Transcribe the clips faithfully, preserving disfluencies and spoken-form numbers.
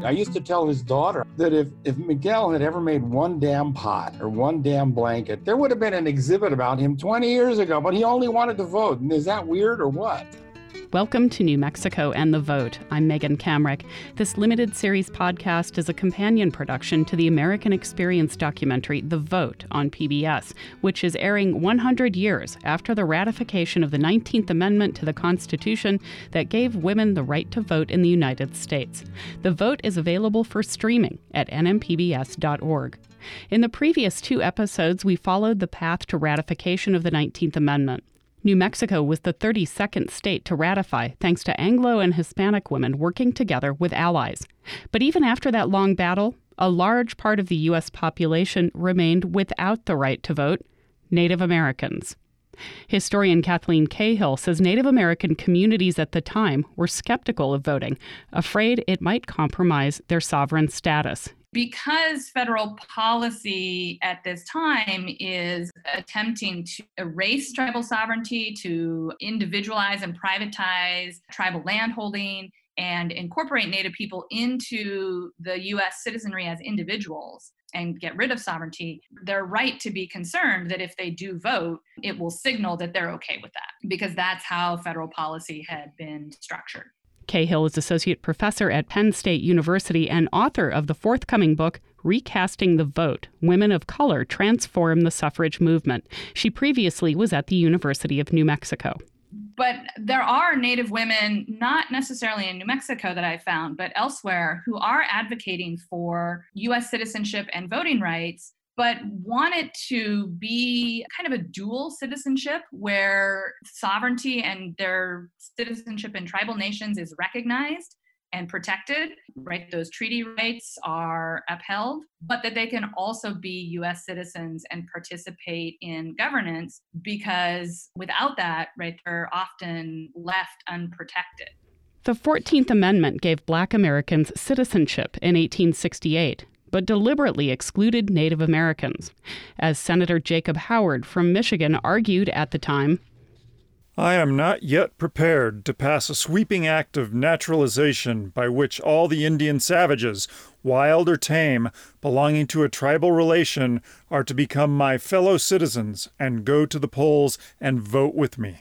I used to tell his daughter that if, if Miguel had ever made one damn pot or one damn blanket, there would have been an exhibit about him twenty years ago, but he only wanted to vote. And is that weird or what? Welcome to New Mexico and the Vote. I'm Megan Kamrick. This limited series podcast is a companion production to the American Experience documentary The Vote on P B S, which is airing one hundred years after the ratification of the nineteenth Amendment to the Constitution that gave women the right to vote in the United States. The Vote is available for streaming at N M P B S dot org. In the previous two episodes, we followed the path to ratification of the nineteenth Amendment. New Mexico was the thirty-second state to ratify, thanks to Anglo and Hispanic women working together with allies. But even after that long battle, a large part of the U S population remained without the right to vote: Native Americans. Historian Kathleen Cahill says Native American communities at the time were skeptical of voting, afraid it might compromise their sovereign status. Because federal policy at this time is attempting to erase tribal sovereignty, to individualize and privatize tribal landholding, and incorporate Native people into the U S citizenry as individuals and get rid of sovereignty, they're right to be concerned that if they do vote, it will signal that they're okay with that, because that's how federal policy had been structured. Cahill is associate professor at Penn State University and author of the forthcoming book, Recasting the Vote: Women of Color Transform the Suffrage Movement. She previously was at the University of New Mexico. But there are Native women, not necessarily in New Mexico that I found, but elsewhere, who are advocating for U S citizenship and voting rights, but want it to be kind of a dual citizenship where sovereignty and their citizenship in tribal nations is recognized and protected, right? Those treaty rights are upheld, but that they can also be U S citizens and participate in governance, because without that, right, they're often left unprotected. The fourteenth Amendment gave Black Americans citizenship in eighteen sixty-eight. But deliberately excluded Native Americans. As Senator Jacob Howard from Michigan argued at the time, I am not yet prepared to pass a sweeping act of naturalization by which all the Indian savages, wild or tame, belonging to a tribal relation, are to become my fellow citizens and go to the polls and vote with me.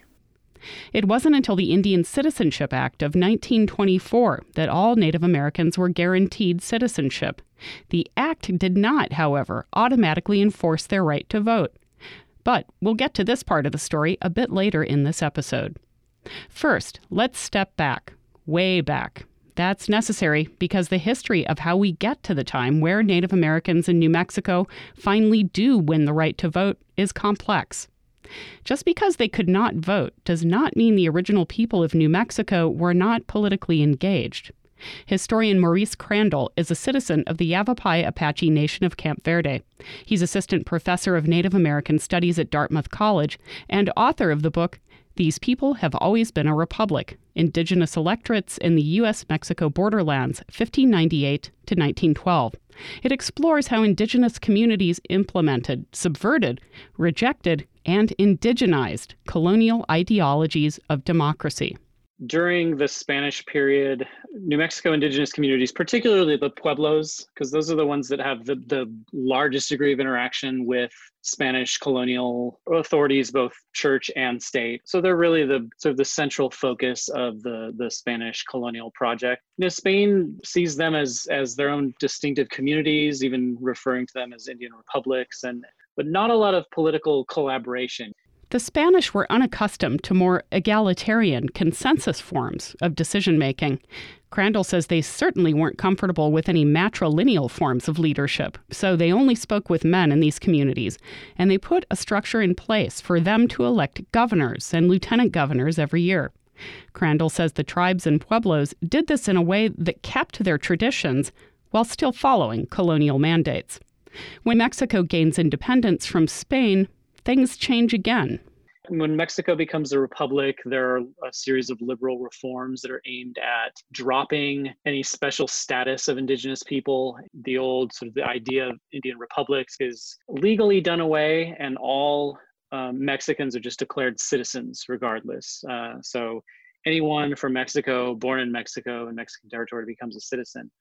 It wasn't until the Indian Citizenship Act of nineteen twenty-four that all Native Americans were guaranteed citizenship. The act did not, however, automatically enforce their right to vote. But we'll get to this part of the story a bit later in this episode. First, let's step back, way back. That's necessary because the history of how we get to the time where Native Americans in New Mexico finally do win the right to vote is complex. Just because they could not vote does not mean the original people of New Mexico were not politically engaged. Historian Maurice Crandall is a citizen of the Yavapai Apache Nation of Camp Verde. He's assistant professor of Native American Studies at Dartmouth College and author of the book, These People Have Always Been a Republic: Indigenous Electorates in the U S Mexico Borderlands, fifteen ninety-eight to nineteen twelve. It explores how indigenous communities implemented, subverted, rejected, and indigenized colonial ideologies of democracy. During the Spanish period, New Mexico indigenous communities, particularly the Pueblos, because those are the ones that have the, the largest degree of interaction with Spanish colonial authorities, both church and state. So they're really the sort of the central focus of the, the Spanish colonial project. You know, Spain sees them as, as their own distinctive communities, even referring to them as Indian republics, and but not a lot of political collaboration. The Spanish were unaccustomed to more egalitarian consensus forms of decision-making. Crandall says they certainly weren't comfortable with any matrilineal forms of leadership, so they only spoke with men in these communities, and they put a structure in place for them to elect governors and lieutenant governors every year. Crandall says the tribes and pueblos did this in a way that kept their traditions while still following colonial mandates. When Mexico gains independence from Spain, things change again. When Mexico becomes a republic, there are a series of liberal reforms that are aimed at dropping any special status of indigenous people. The old sort of the idea of Indian republics is legally done away, and all um, Mexicans are just declared citizens regardless. Uh, so anyone from Mexico, born in Mexico and Mexican territory, becomes a citizen.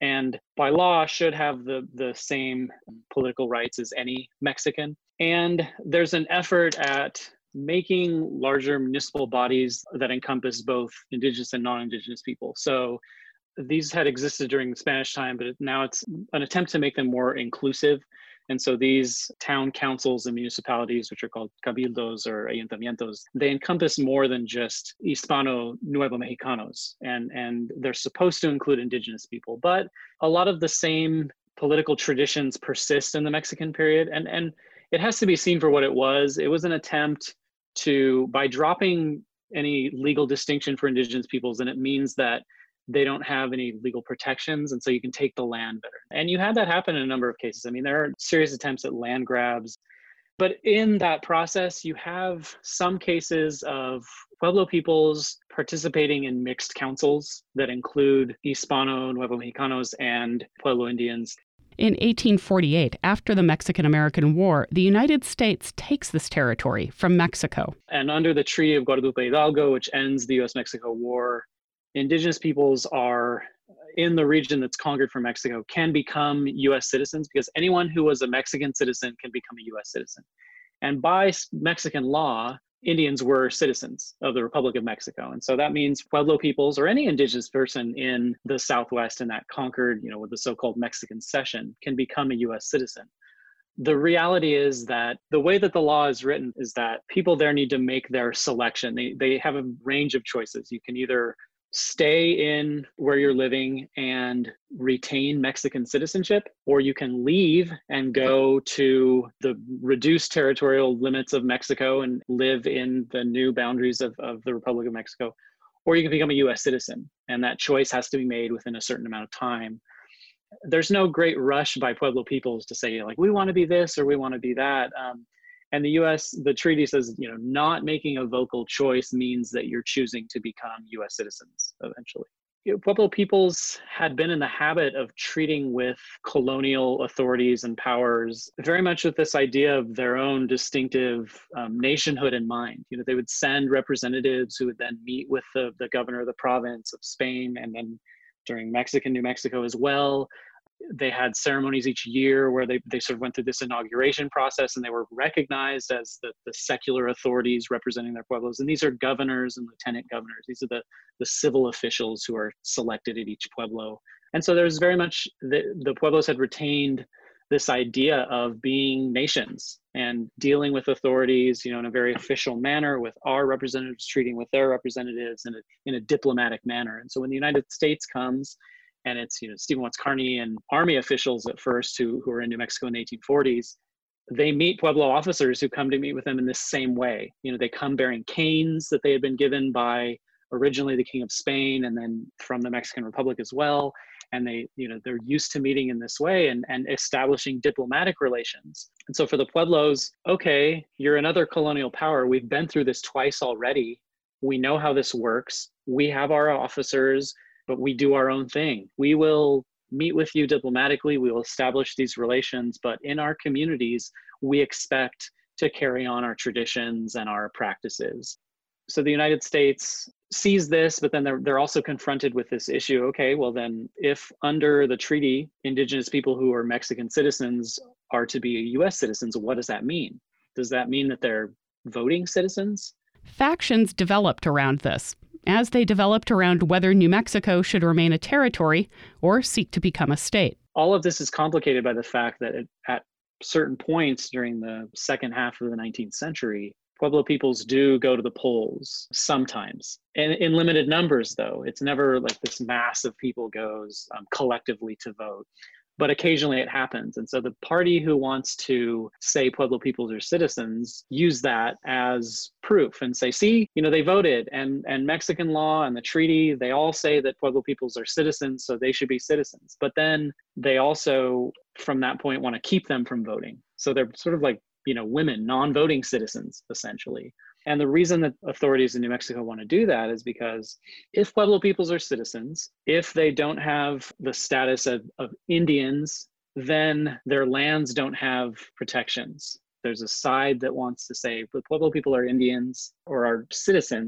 and by law should have the, the same political rights as any Mexican. And there's an effort at making larger municipal bodies that encompass both indigenous and non-indigenous people. So these had existed during the Spanish time, but now it's an attempt to make them more inclusive. And so these town councils and municipalities, which are called cabildos or ayuntamientos, they encompass more than just Hispano Nuevo Mexicanos, and, and they're supposed to include indigenous people. But a lot of the same political traditions persist in the Mexican period, and, and it has to be seen for what it was. It was an attempt to, by dropping any legal distinction for indigenous peoples, and it means that they don't have any legal protections, and so you can take the land better. And you had that happen in a number of cases. I mean, there are serious attempts at land grabs, but in that process, you have some cases of Pueblo peoples participating in mixed councils that include Hispano Nuevo Mexicanos and Pueblo Indians. In eighteen forty-eight, after the Mexican-American War, the United States takes this territory from Mexico. And under the Treaty of Guadalupe Hidalgo, which ends the U S Mexico War, indigenous peoples are in the region that's conquered from Mexico can become U S citizens, because anyone who was a Mexican citizen can become a U S citizen. And by Mexican law, Indians were citizens of the Republic of Mexico. And so that means Pueblo peoples or any indigenous person in the Southwest in that conquered, you know, with the so-called Mexican cession can become a U S citizen. The reality is that the way that the law is written is that people there need to make their selection. They, they have a range of choices. You can either stay in where you're living and retain Mexican citizenship, or you can leave and go to the reduced territorial limits of Mexico and live in the new boundaries of, of the Republic of Mexico, or you can become a U S citizen. And that choice has to be made within a certain amount of time. There's no great rush by Pueblo peoples to say, like, we want to be this or we want to be that. Um, And the U S, the treaty says, you know, not making a vocal choice means that you're choosing to become U S citizens eventually. You know, Pueblo peoples had been in the habit of treating with colonial authorities and powers very much with this idea of their own distinctive um, nationhood in mind. You know, they would send representatives who would then meet with the, the governor of the province of Spain, and then during Mexican New Mexico as well. They had ceremonies each year where they, they sort of went through this inauguration process, and they were recognized as the, the secular authorities representing their pueblos. And these are governors and lieutenant governors. These are the, the civil officials who are selected at each pueblo. And so there's very much, the, the pueblos had retained this idea of being nations and dealing with authorities, you know, in a very official manner, with our representatives treating with their representatives in a, in a diplomatic manner. And so when the United States comes, and it's, you know, Stephen Watts Kearny and Army officials at first who, who were in New Mexico in the eighteen forties, they meet Pueblo officers who come to meet with them in this same way. You know, they come bearing canes that they had been given by originally the King of Spain and then from the Mexican Republic as well. And they, you know, they're used to meeting in this way and, and establishing diplomatic relations. And so for the Pueblos, okay, you're another colonial power. We've been through this twice already. We know how this works. We have our officers, but we do our own thing. We will meet with you diplomatically. We will establish these relations, but in our communities, we expect to carry on our traditions and our practices. So the United States sees this, but then they're, they're also confronted with this issue. Okay, well then, if under the treaty, indigenous people who are Mexican citizens are to be U S citizens, what does that mean? Does that mean that they're voting citizens? Factions developed around this, as they developed around whether New Mexico should remain a territory or seek to become a state. All of this is complicated by the fact that it, at certain points during the second half of the nineteenth century, Pueblo peoples do go to the polls sometimes. In, in limited numbers, though. It's never like this mass of people goes um, collectively to vote. But occasionally it happens. And so the party who wants to say Pueblo peoples are citizens use that as proof and say, see, you know, they voted, and, and Mexican law and the treaty, they all say that Pueblo peoples are citizens, so they should be citizens. But then they also, from that point, want to keep them from voting. So they're sort of like, you know, women, non-voting citizens, essentially. And the reason that authorities in New Mexico want to do that is because if Pueblo peoples are citizens, if they don't have the status of, of Indians, then their lands don't have protections. There's a side that wants to say, but Pueblo people are Indians or are citizens,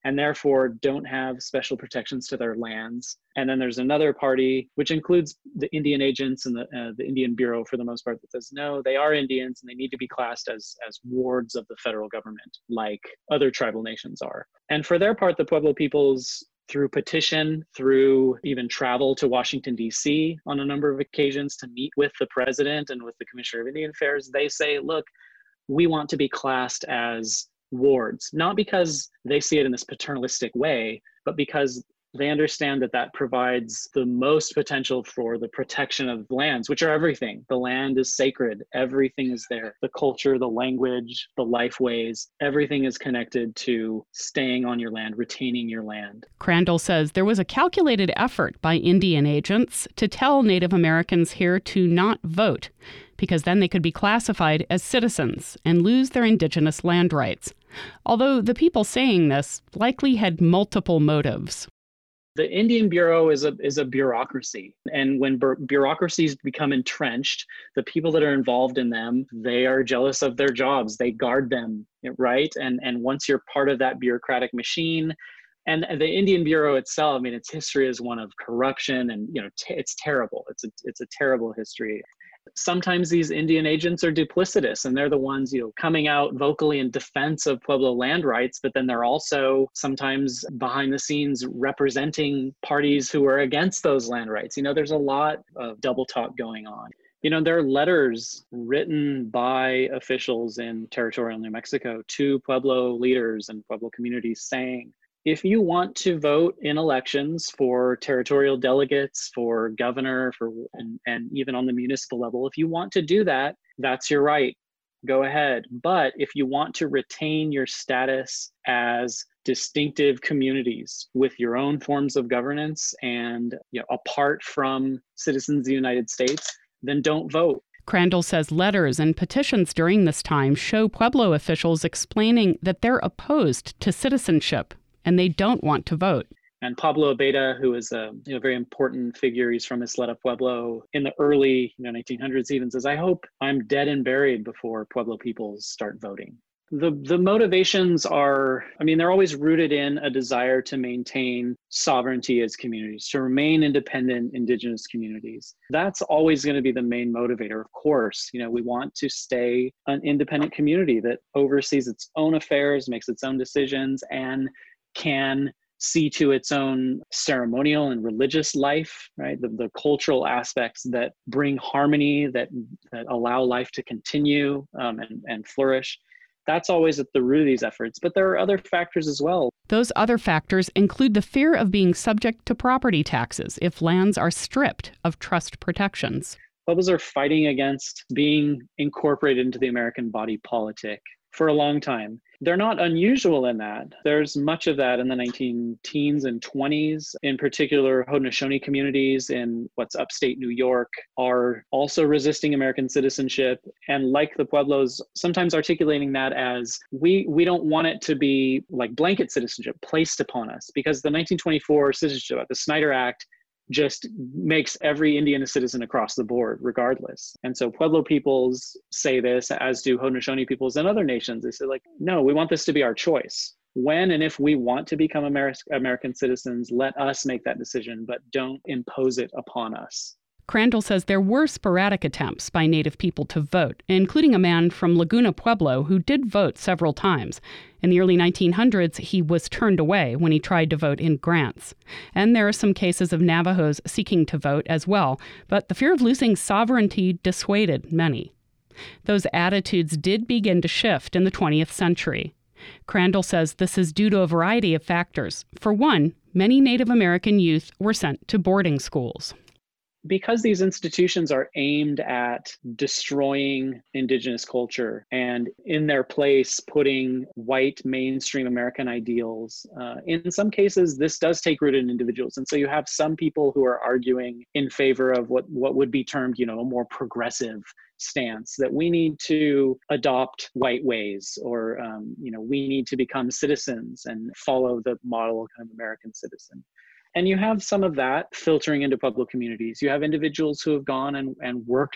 and therefore don't have special protections to their lands. And then there's another party, which includes the Indian agents and the, uh, the Indian Bureau for the most part, that says, no, they are Indians and they need to be classed as, as wards of the federal government, like other tribal nations are. And for their part, the Pueblo peoples, through petition, through even travel to Washington, D C on a number of occasions to meet with the president and with the Commissioner of Indian Affairs, they say, look, we want to be classed as wards, not because they see it in this paternalistic way, but because they understand that that provides the most potential for the protection of lands, which are everything. The land is sacred. Everything is there. The culture, the language, the life ways, everything is connected to staying on your land, retaining your land. Crandall says there was a calculated effort by Indian agents to tell Native Americans here to not vote, because then they could be classified as citizens and lose their indigenous land rights. Although the people saying this likely had multiple motives. The Indian Bureau is a is a bureaucracy. And when bu- bureaucracies become entrenched, the people that are involved in them, they are jealous of their jobs. They guard them, right? And, and once you're part of that bureaucratic machine, and the Indian Bureau itself, I mean, its history is one of corruption and, you know, t- it's terrible. It's a, it's a terrible history. Sometimes these Indian agents are duplicitous and they're the ones, you know, coming out vocally in defense of Pueblo land rights, but then they're also sometimes behind the scenes representing parties who are against those land rights. You know, there's a lot of double talk going on. You know, there are letters written by officials in territorial New Mexico to Pueblo leaders and Pueblo communities saying, if you want to vote in elections for territorial delegates, for governor, for and, and even on the municipal level, if you want to do that, that's your right. Go ahead. But if you want to retain your status as distinctive communities with your own forms of governance and, you know, apart from citizens of the United States, then don't vote. Crandall says letters and petitions during this time show Pueblo officials explaining that they're opposed to citizenship and they don't want to vote. And Pablo Abeda, who is a you know, very important figure, he's from Isleta Pueblo in the early you know, nineteen hundreds, even says, I hope I'm dead and buried before Pueblo peoples start voting. The, the motivations are, I mean, they're always rooted in a desire to maintain sovereignty as communities, to remain independent indigenous communities. That's always going to be the main motivator. Of course, you know, we want to stay an independent community that oversees its own affairs, makes its own decisions, and can see to its own ceremonial and religious life, right? The, the cultural aspects that bring harmony, that, that allow life to continue um, and, and flourish. That's always at the root of these efforts, but there are other factors as well. Those other factors include the fear of being subject to property taxes if lands are stripped of trust protections. Pueblos are fighting against being incorporated into the American body politic for a long time. They're not unusual in that. There's much of that in the nineteen teens and twenties. In particular, Haudenosaunee communities in what's upstate New York are also resisting American citizenship. And like the Pueblos, sometimes articulating that as, we, we don't want it to be like blanket citizenship placed upon us, because the nineteen twenty-four Citizenship Act, the Snyder Act, just makes every Indian a citizen across the board, regardless. And so Pueblo peoples say this, as do Haudenosaunee peoples and other nations. They say, like, no, we want this to be our choice. When and if we want to become Amer- American citizens, let us make that decision, but don't impose it upon us. Crandall says there were sporadic attempts by Native people to vote, including a man from Laguna Pueblo who did vote several times. In the early nineteen hundreds, he was turned away when he tried to vote in Grants. And there are some cases of Navajos seeking to vote as well, but the fear of losing sovereignty dissuaded many. Those attitudes did begin to shift in the twentieth century. Crandall says this is due to a variety of factors. For one, many Native American youth were sent to boarding schools. Because these institutions are aimed at destroying indigenous culture and in their place putting white mainstream American ideals, uh, in some cases, this does take root in individuals. And so you have some people who are arguing in favor of what, what would be termed, you know, a more progressive stance, that we need to adopt white ways, or, um, you know, we need to become citizens and follow the model kind of American citizen. And you have some of that filtering into Pueblo communities. You have individuals who have gone and, and worked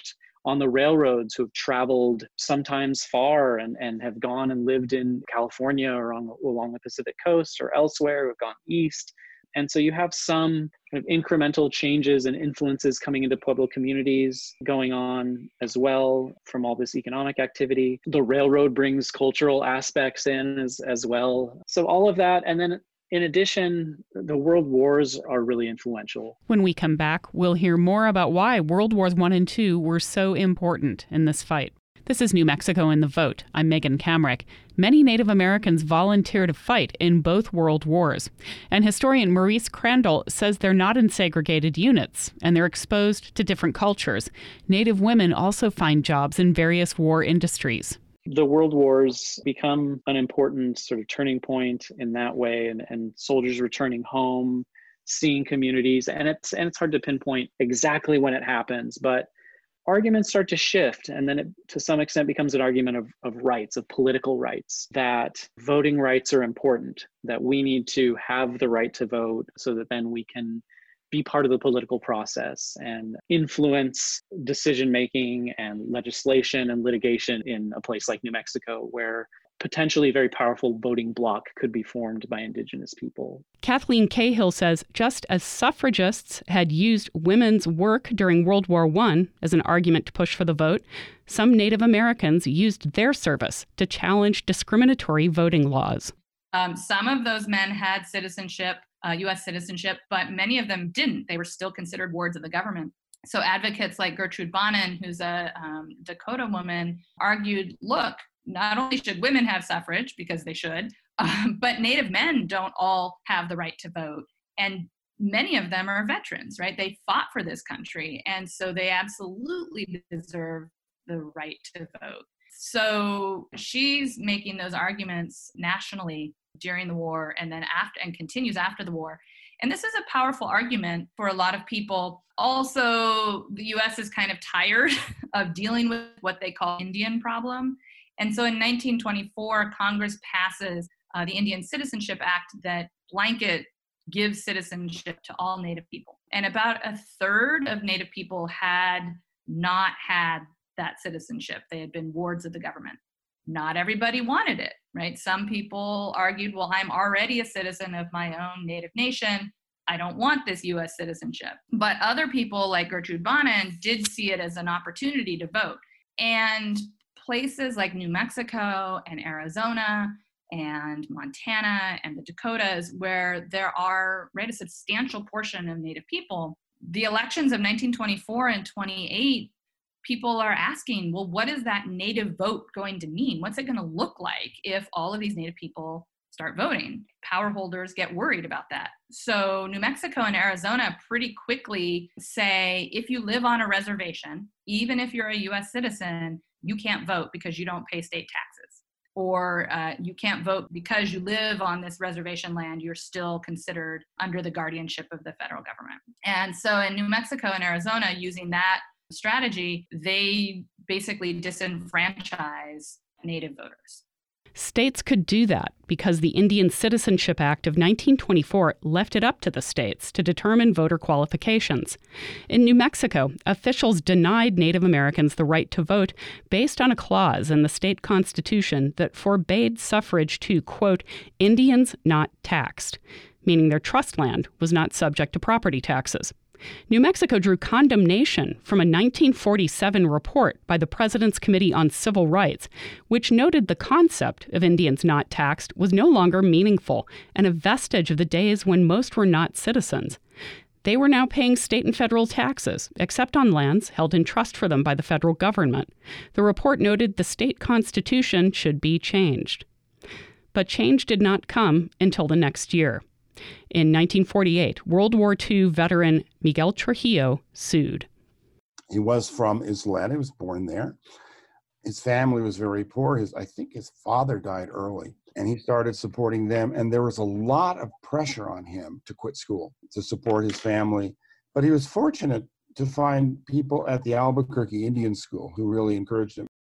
on the railroads who have traveled sometimes far and, and have gone and lived in California or on, along the Pacific coast or elsewhere, who have gone east. And so you have some kind of incremental changes and influences coming into Pueblo communities going on as well from all this economic activity. The railroad brings cultural aspects in as, as well. So all of that. And then in addition, the world wars are really influential. When we come back, we'll hear more about why World Wars One and Two were so important in this fight. This is New Mexico in the Vote. I'm Megan Kamrick. Many Native Americans volunteer to fight in both world wars. And historian Maurice Crandall says they're not in segregated units, and they're exposed to different cultures. Native women also find jobs in various war industries. The world wars become an important sort of turning point in that way, and, and soldiers returning home, seeing communities, and it's and it's hard to pinpoint exactly when it happens, but arguments start to shift, and then it, to some extent, becomes an argument of, of rights, of political rights, that voting rights are important, that we need to have the right to vote so that then we can be part of the political process and influence decision-making and legislation and litigation in a place like New Mexico, where potentially a very powerful voting bloc could be formed by Indigenous people. Kathleen Cahill says just as suffragists had used women's work during World War One as an argument to push for the vote, some Native Americans used their service to challenge discriminatory voting laws. Um, some of those men had citizenship, uh, U S citizenship, but many of them didn't. They were still considered wards of the government. So advocates like Gertrude Bonin, who's a um, Dakota woman, argued, look, not only should women have suffrage, because they should, um, but Native men don't all have the right to vote. And many of them are veterans, right? They fought for this country. And so they absolutely deserve the right to vote. So she's making those arguments nationally during the war and then after, and continues after the war. And this is a powerful argument for a lot of people. Also, the U S is kind of tired of dealing with what they call Indian problem. And so in nineteen twenty-four, Congress passes uh, the Indian Citizenship Act that blanket gives citizenship to all Native people. And about a third of Native people had not had that citizenship. They had been wards of the government. Not everybody wanted it, right? Some people argued, well, I'm already a citizen of my own Native nation. I don't want this U S citizenship. But other people like Gertrude Bonin did see it as an opportunity to vote. And places like New Mexico and Arizona and Montana and the Dakotas, where there are, right, a substantial portion of Native people, the elections of nineteen twenty-four and twenty-eight, people are asking, well, what is that Native vote going to mean? What's it going to look like if all of these Native people start voting? Power holders get worried about that. So New Mexico and Arizona pretty quickly say, if you live on a reservation, even if you're a U S citizen, you can't vote because you don't pay state taxes. Or uh, you can't vote because you live on this reservation land, you're still considered under the guardianship of the federal government. And so in New Mexico and Arizona, using that strategy, they basically disenfranchise Native voters. States could do that because the Indian Citizenship Act of nineteen twenty-four left it up to the states to determine voter qualifications. In New Mexico, officials denied Native Americans the right to vote based on a clause in the state constitution that forbade suffrage to, quote, Indians not taxed, meaning their trust land was not subject to property taxes. New Mexico drew condemnation from a nineteen forty-seven report by the President's Committee on Civil Rights, which noted the concept of Indians not taxed was no longer meaningful and a vestige of the days when most were not citizens. They were now paying state and federal taxes, except on lands held in trust for them by the federal government. The report noted the state constitution should be changed. But change did not come until the next year. In nineteen forty-eight, World War Two veteran Miguel Trujillo sued. He was from Isleta. He was born there. His family was very poor. His, I think his father died early, and he started supporting them. And there was a lot of pressure on him to quit school, to support his family. But he was fortunate to find people at the Albuquerque Indian School who really encouraged him.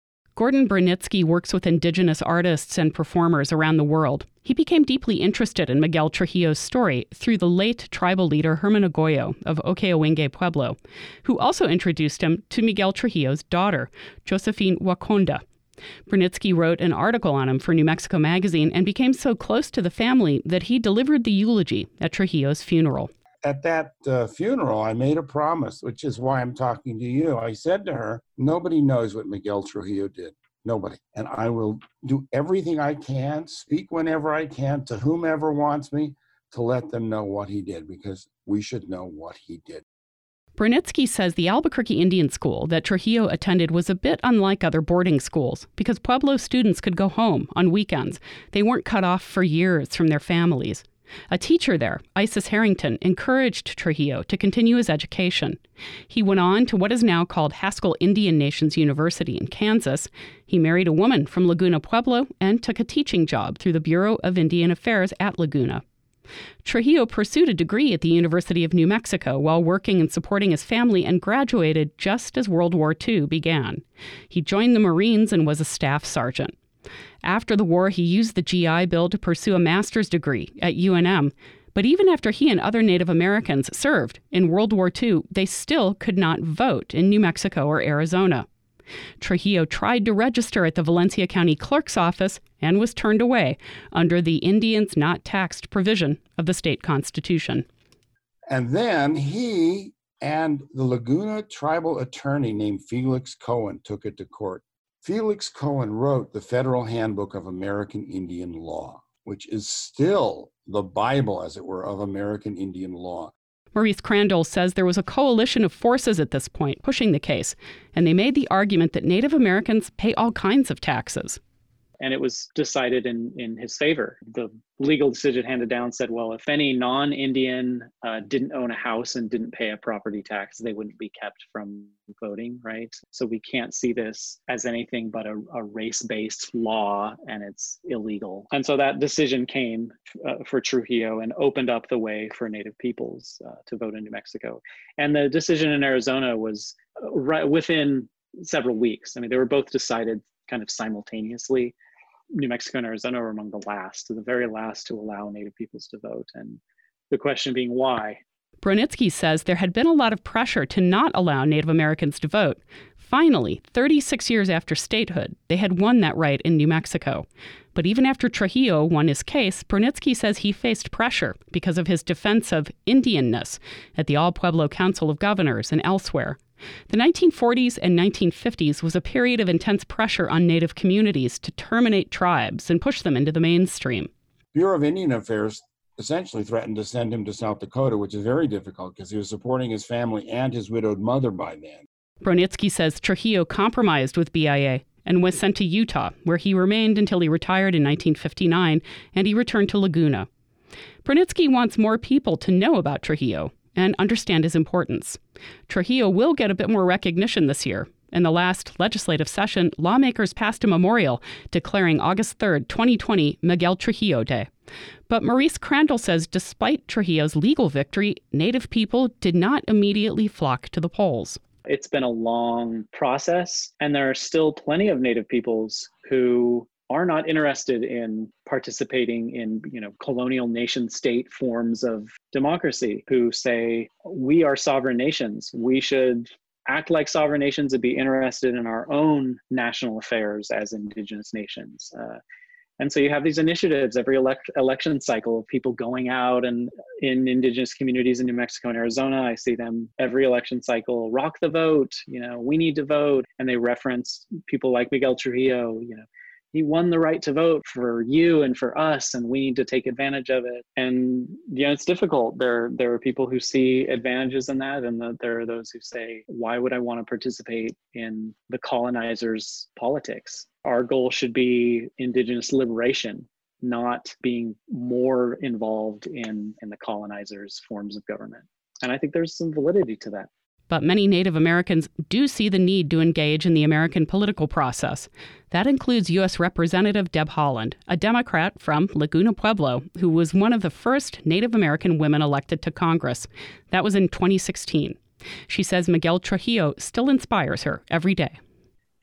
Gordon Brunitsky works with indigenous artists and performers around the world. He became deeply interested in Miguel Trujillo's story through the late tribal leader Herman Agoyo of Okeowenge Pueblo, who also introduced him to Miguel Trujillo's daughter, Josephine Waconda. Brunitsky wrote an article on him for New Mexico Magazine and became so close to the family that he delivered the eulogy at Trujillo's funeral. At that uh, funeral, I made a promise, which is why I'm talking to you. I said to her, nobody knows what Miguel Trujillo did. Nobody. And I will do everything I can, speak whenever I can to whomever wants me to let them know what he did, because we should know what he did. Brunitsky says the Albuquerque Indian School that Trujillo attended was a bit unlike other boarding schools because Pueblo students could go home on weekends. They weren't cut off for years from their families. A teacher there, Isis Harrington, encouraged Trujillo to continue his education. He went on to what is now called Haskell Indian Nations University in Kansas. He married a woman from Laguna Pueblo and took a teaching job through the Bureau of Indian Affairs at Laguna. Trujillo pursued a degree at the University of New Mexico while working and supporting his family and graduated just as World War Two began. He joined the Marines and was a staff sergeant. After the war, he used the G I Bill to pursue a master's degree at U N M. But even after he and other Native Americans served in World War Two, they still could not vote in New Mexico or Arizona. Trujillo tried to register at the Valencia County Clerk's office and was turned away under the Indians Not Taxed provision of the state constitution. And then he and the Laguna tribal attorney named Felix Cohen took it to court. Felix Cohen wrote the Federal Handbook of American Indian Law, which is still the Bible, as it were, of American Indian law. Maurice Crandall says there was a coalition of forces at this point pushing the case, and they made the argument that Native Americans pay all kinds of taxes. And it was decided in, in his favor. The legal decision handed down said, well, if any non-Indian uh, didn't own a house and didn't pay a property tax, they wouldn't be kept from voting, right? So we can't see this as anything but a, a race-based law, and it's illegal. And so that decision came uh, for Trujillo and opened up the way for Native peoples uh, to vote in New Mexico. And the decision in Arizona was uh, right within several weeks. I mean, they were both decided kind of simultaneously. New Mexico and Arizona were among the last, the very last to allow Native peoples to vote. And the question being why? Brunitsky says there had been a lot of pressure to not allow Native Americans to vote. Finally, thirty-six years after statehood, they had won that right in New Mexico. But even after Trujillo won his case, Brunitsky says he faced pressure because of his defense of Indianness at the All Pueblo Council of Governors and elsewhere. The nineteen forties and nineteen fifties was a period of intense pressure on Native communities to terminate tribes and push them into the mainstream. Bureau of Indian Affairs essentially threatened to send him to South Dakota, which is very difficult because he was supporting his family and his widowed mother by then. Brunitsky says Trujillo compromised with B I A and was sent to Utah, where he remained until he retired in nineteen fifty-nine, and he returned to Laguna. Brunitsky wants more people to know about Trujillo and understand his importance. Trujillo will get a bit more recognition this year. In the last legislative session, lawmakers passed a memorial declaring August third, twenty twenty, Miguel Trujillo Day. But Maurice Crandall says despite Trujillo's legal victory, Native people did not immediately flock to the polls. It's been a long process, and there are still plenty of Native peoples who are not interested in participating in, you know, colonial nation state forms of democracy, who say, we are sovereign nations. We should act like sovereign nations and be interested in our own national affairs as indigenous nations. Uh, and so you have these initiatives every elect- election cycle of people going out and in indigenous communities in New Mexico and Arizona. I see them every election cycle, rock the vote, you know, we need to vote. And they reference people like Miguel Trujillo, you know, he won the right to vote for you and for us, and we need to take advantage of it. And you know, it's difficult. There, there are people who see advantages in that, and the, there are those who say, why would I want to participate in the colonizers' politics? Our goal should be indigenous liberation, not being more involved in, in the colonizers' forms of government. And I think there's some validity to that. But many Native Americans do see the need to engage in the American political process. That includes U S Representative Deb Haaland, a Democrat from Laguna Pueblo, who was one of the first Native American women elected to Congress. That was in twenty sixteen. She says Miguel Trujillo still inspires her every day.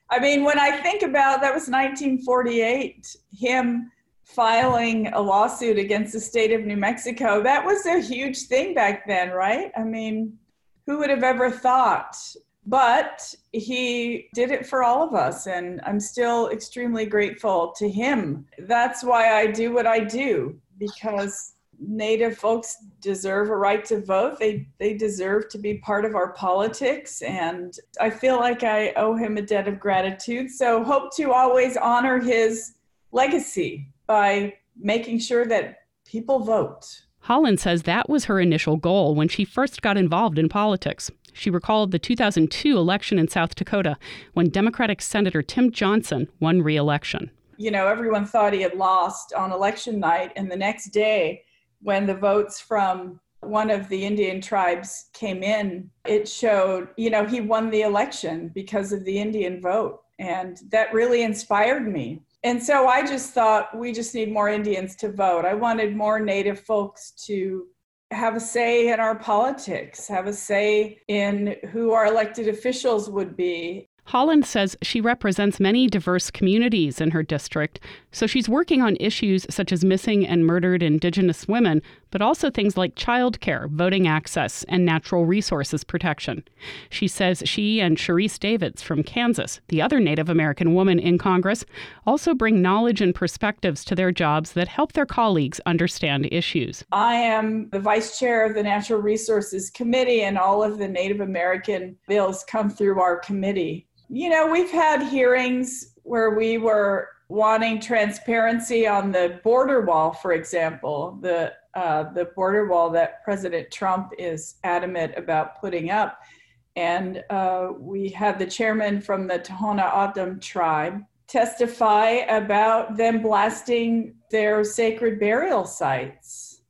I mean, when I think about that was nineteen forty-eight, him filing a lawsuit against the state of New Mexico, that was a huge thing back then, right? I mean, who would have ever thought? But he did it for all of us, and I'm still extremely grateful to him. That's why I do what I do, because Native folks deserve a right to vote. They they deserve to be part of our politics, and I feel like I owe him a debt of gratitude. So hope to always honor his legacy by making sure that people vote. Holland says that was her initial goal when she first got involved in politics. She recalled the two thousand two election in South Dakota when Democratic Senator Tim Johnson won re-election. You know, everyone thought he had lost on election night, and the next day, when the votes from one of the Indian tribes came in, it showed, you know, he won the election because of the Indian vote. And that really inspired me. And so I just thought we just need more Indians to vote. I wanted more Native folks to have a say in our politics, have a say in who our elected officials would be. Holland says she represents many diverse communities in her district, so she's working on issues such as missing and murdered Indigenous women, but also things like childcare, voting access, and natural resources protection. She says she and Sharice Davids from Kansas, the other Native American woman in Congress, also bring knowledge and perspectives to their jobs that help their colleagues understand issues. I am the vice chair of the Natural Resources Committee, and all of the Native American bills come through our committee. You know, we've had hearings where we were wanting transparency on the border wall, for example, the uh, the border wall that President Trump is adamant about putting up. And uh, we had the chairman from the Tohono O'odham tribe testify about them blasting their sacred burial sites.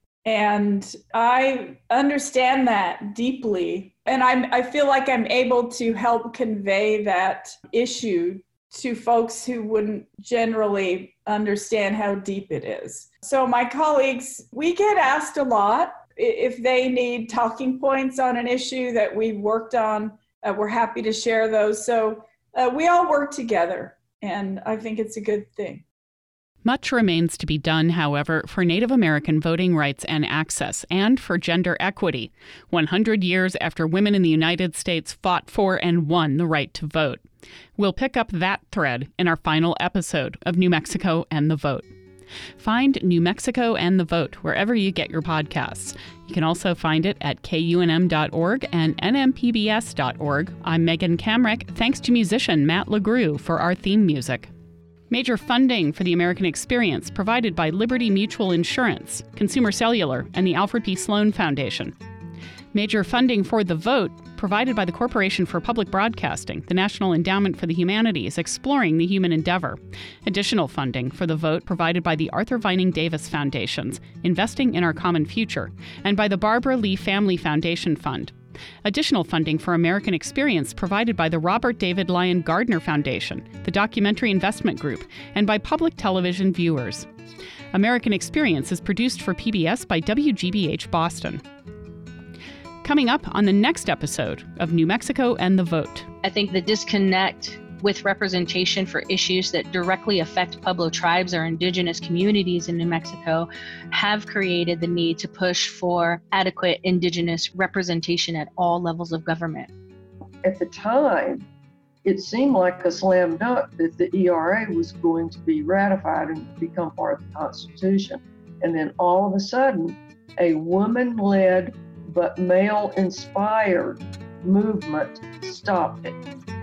And I understand that deeply. And I'm, I feel like I'm able to help convey that issue to folks who wouldn't generally understand how deep it is. So my colleagues, we get asked a lot if they need talking points on an issue that we've worked on. Uh, we're happy to share those. So uh, we all work together, and I think it's a good thing. Much remains to be done, however, for Native American voting rights and access, and for gender equity, one hundred years after women in the United States fought for and won the right to vote. We'll pick up that thread in our final episode of New Mexico and the Vote. Find New Mexico and the Vote wherever you get your podcasts. You can also find it at K U N M dot org and N M P B S dot org. I'm Megan Kamrick. Thanks to musician Matt LeGroux for our theme music. Major funding for the American Experience provided by Liberty Mutual Insurance, Consumer Cellular, and the Alfred P. Sloan Foundation. Major funding for The Vote provided by the Corporation for Public Broadcasting, the National Endowment for the Humanities, Exploring the Human Endeavor. Additional funding for The Vote provided by the Arthur Vining Davis Foundations, Investing in Our Common Future, and by the Barbara Lee Family Foundation Fund. Additional funding for American Experience provided by the Robert David Lyon Gardner Foundation, the Documentary Investment Group, and by public television viewers. American Experience is produced for P B S by W G B H Boston. Coming up on the next episode of New Mexico and the Vote. I think the disconnect with representation for issues that directly affect Pueblo tribes or indigenous communities in New Mexico have created the need to push for adequate indigenous representation at all levels of government. At the time, it seemed like a slam dunk that the E R A was going to be ratified and become part of the Constitution. And then all of a sudden, a woman-led but male-inspired movement stopped it.